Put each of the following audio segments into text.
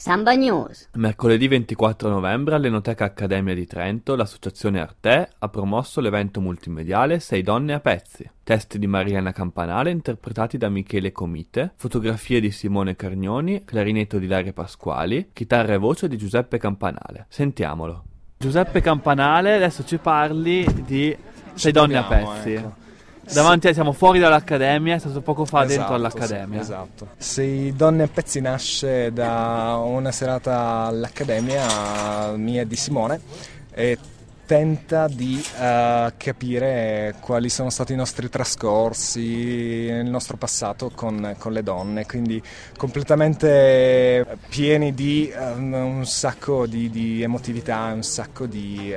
Samba News. Mercoledì 24 novembre all'Enoteca Accademia di Trento l'associazione Arte ha promosso l'evento multimediale Sei donne a pezzi. Testi di Mariana Campanale interpretati da Michele Comite, fotografie di Simone Carnioni, clarinetto di Daria Pasquali, chitarra e voce di Giuseppe Campanale. Sentiamolo. Giuseppe Campanale, adesso ci parli di Sei donne a pezzi. Ecco. Davanti siamo fuori dall'Accademia, è stato poco fa dentro all'Accademia. Sì, esatto. Sei donne a pezzi nasce da una serata all'Accademia mia e di Simone e tenta di capire quali sono stati i nostri trascorsi nel nostro passato con le donne, quindi completamente pieni di un sacco di emotività, un sacco di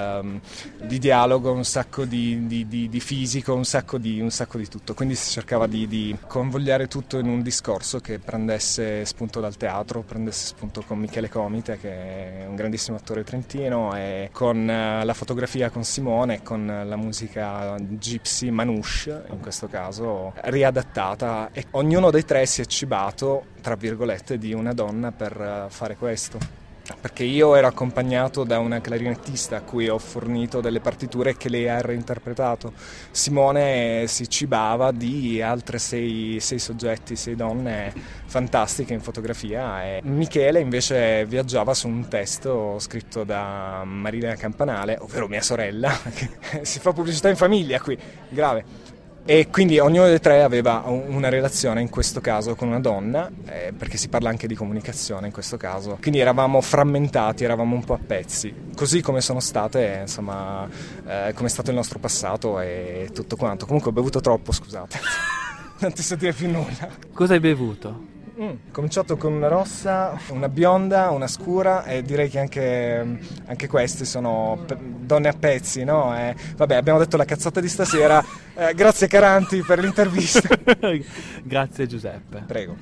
dialogo, un sacco di fisico, un sacco di tutto. Quindi si cercava di convogliare tutto in un discorso che prendesse spunto dal teatro, prendesse spunto con Michele Comite, che è un grandissimo attore trentino, e con la fotografia con Simone, con la musica Gypsy Manouche in questo caso riadattata, e ognuno dei tre si è cibato tra virgolette di una donna per fare questo. Perché io ero accompagnato da una clarinettista a cui ho fornito delle partiture che lei ha reinterpretato. Simone si cibava di altre sei soggetti, 6 donne fantastiche in fotografia, e Michele invece viaggiava su un testo scritto da Mariana Campanale, ovvero mia sorella, che si fa pubblicità in famiglia qui, grave. E quindi ognuno dei tre aveva una relazione, in questo caso con una donna, perché si parla anche di comunicazione in questo caso. Quindi eravamo frammentati, eravamo un po' a pezzi, così come sono state, insomma, come è stato il nostro passato e tutto quanto. Comunque ho bevuto troppo, scusate, non ti so dire più nulla. Cosa hai bevuto? Ho cominciato con una rossa, una bionda, una scura, e direi che anche queste sono donne a pezzi, no? Vabbè, abbiamo detto la cazzata di stasera. Grazie Caranti per l'intervista. Grazie Giuseppe. Prego.